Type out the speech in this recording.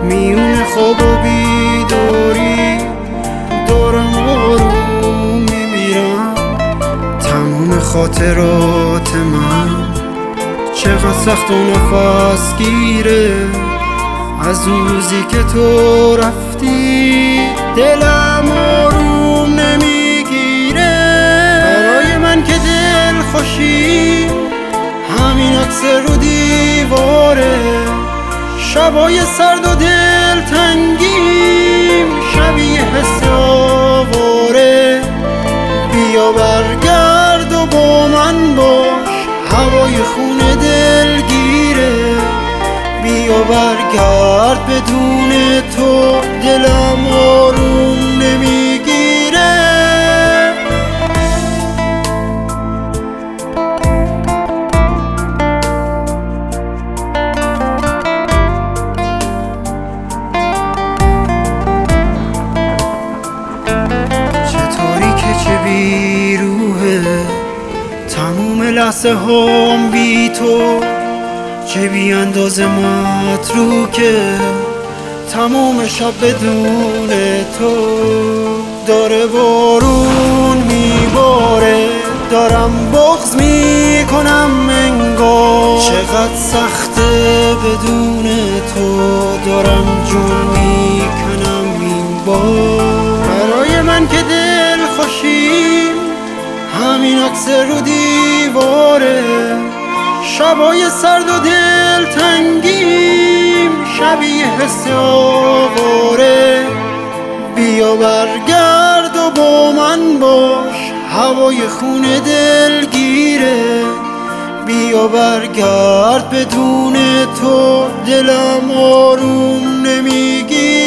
میون خواب و بیداری دارم آروم میمیرم. تمام خاطرات من چقدر سخت و نفس گیره از اون روزی که تو رفتی. دلم آروم نمیگیره برای من که دل خوشی همین عکس رو دیواره. شبای سرد و دل تنگیم شبیه حس آواره. بیا برگرد و با من باش هوای خونه دلگیره. بیا برگرد بدون تو دلم آروم نمیگیره. چطوری که چه بیروحه تموم لحظه هام بی تو، چه بی اندازه متروکه تموم شب بدون تو. داره بارون میباره دارم بغض میکنم انگار. چقدر سخته بدون تو دارم جون میکنم این بار. برای من که دل خوشیم همین عکس رو دیواره. شبای سرد و دل تنگیم شبیه حس آواره. بیا برگرد و با من باش هوای خونه دلگیره. بیا برگرد بدون تو دلم آروم نمیگیره.